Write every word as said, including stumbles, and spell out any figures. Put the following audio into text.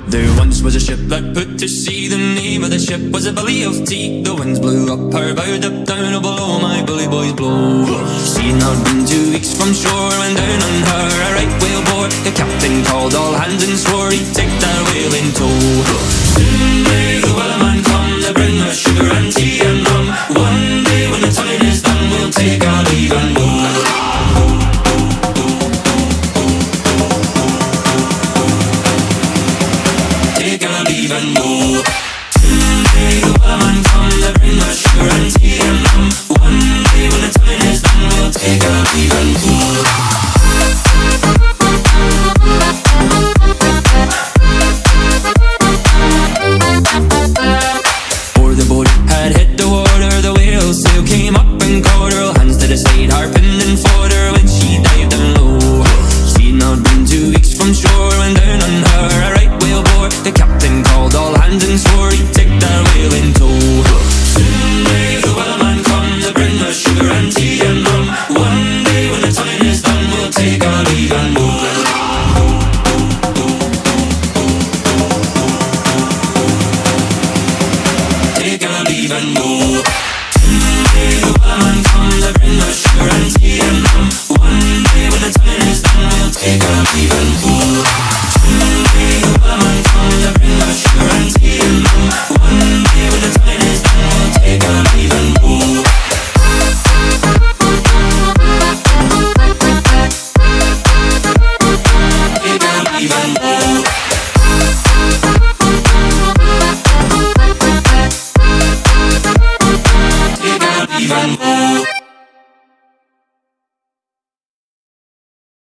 There once was a ship that put to sea. The name of the ship was a Billy of Tea. The winds blew up her bow, up down, oh below my bully boys blow. She had not been two weeks from shore when down on her a right whale bore. The captain called all hands and swore he'd take that whale in tow.